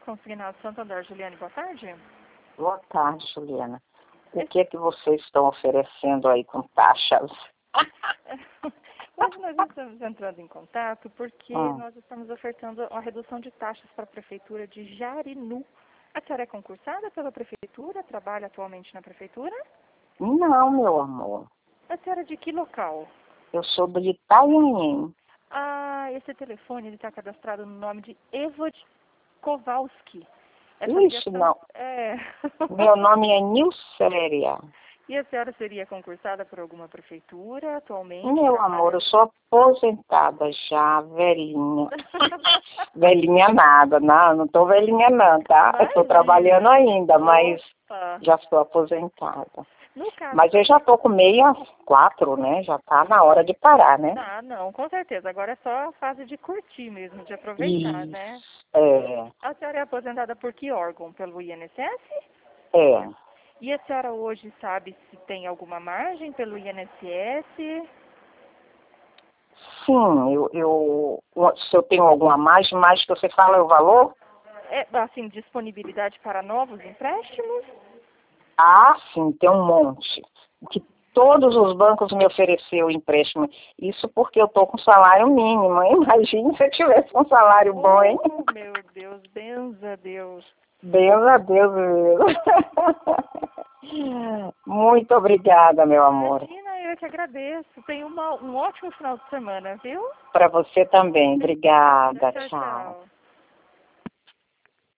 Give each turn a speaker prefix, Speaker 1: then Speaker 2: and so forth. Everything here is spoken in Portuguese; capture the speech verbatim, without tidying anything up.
Speaker 1: Consignado Santander. Juliane, boa tarde.
Speaker 2: Boa tarde, Juliana. O que é que vocês estão oferecendo aí com taxas?
Speaker 1: Hoje nós estamos entrando em contato porque
Speaker 2: Hum.
Speaker 1: nós estamos ofertando a redução de taxas para a Prefeitura de Jarinu. A senhora é concursada pela Prefeitura? Trabalha atualmente na Prefeitura?
Speaker 2: Não, meu amor.
Speaker 1: A senhora é de que local?
Speaker 2: Eu sou de Itanhaém.
Speaker 1: Ah, esse telefone está cadastrado no nome de Evod Kowalski. Essa
Speaker 2: Ixi,
Speaker 1: ligação...
Speaker 2: não.
Speaker 1: É.
Speaker 2: Meu nome é Nilcéria.
Speaker 1: E a senhora seria concursada por alguma prefeitura atualmente?
Speaker 2: Meu
Speaker 1: Trabalha...
Speaker 2: amor, eu sou aposentada já, velhinha. Velhinha nada, não, não tô velhinha não, tá? Estou trabalhando ainda, mas
Speaker 1: Opa.
Speaker 2: já estou aposentada.
Speaker 1: No caso...
Speaker 2: Mas eu já tô com meia quatro, né? Já tá na hora de parar, né?
Speaker 1: Ah, não, com certeza. Agora é só a fase de curtir mesmo, de aproveitar,
Speaker 2: Isso.
Speaker 1: né?
Speaker 2: É,
Speaker 1: A senhora é aposentada por que órgão? Pelo I N S S?
Speaker 2: é.
Speaker 1: E a senhora hoje sabe se tem alguma margem pelo I N S S?
Speaker 2: Sim, eu, eu, se eu tenho alguma margem, mais que você fala o valor?
Speaker 1: É, assim, disponibilidade para novos empréstimos?
Speaker 2: Ah, sim, tem um monte. Que todos os bancos me ofereceram empréstimo. Isso porque eu tô com salário mínimo. Imagine se eu tivesse um salário bom, hein?
Speaker 1: Oh, meu Deus, benza a Deus.
Speaker 2: Deus a Deus mesmo. Muito obrigada, meu amor.
Speaker 1: Imagina, eu que agradeço. Tenha uma, um ótimo final de semana, viu?
Speaker 2: Para você também. Obrigada.
Speaker 1: Tchau,
Speaker 2: Tchau.
Speaker 1: tchau.